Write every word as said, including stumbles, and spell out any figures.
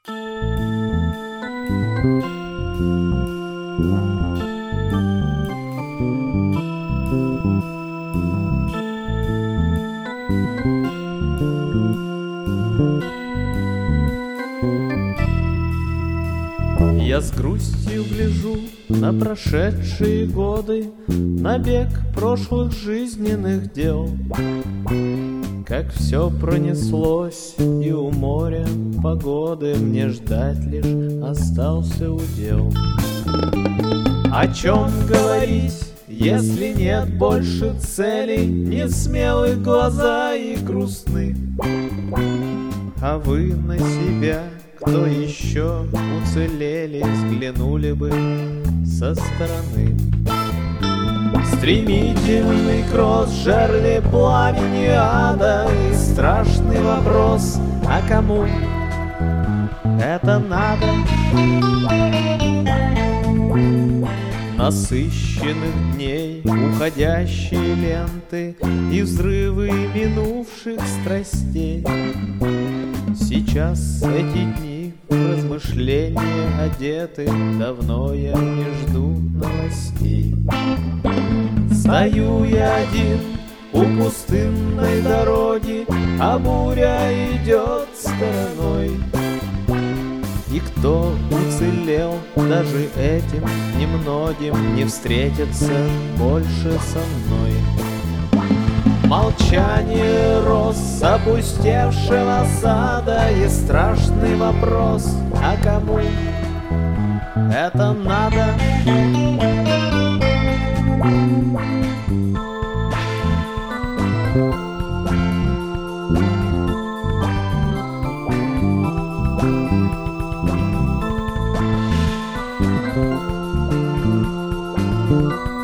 Я с грустью гляжу на прошедшие годы, на бег прошлых жизненных дел. Как все пронеслось, и у моря погоды мне ждать лишь остался удел. О чем говорить, если нет больше целей, не смелые глаза и грустны? А вы на себя, кто еще уцелели, взглянули бы со стороны. Стремительный кросс в жерле пламени ада, и страшный вопрос, а кому это надо? Насыщенных дней, уходящие ленты и взрывы минувших страстей. Сейчас эти дни в размышления одеты, давно я не жду новостей. Стою я один у пустынной дороги, а буря идет стороной. И кто уцелел, даже этим немногим не встретится больше со мной. Молчание роз опустевшего сада, и страшный вопрос, а кому это надо? Thank you.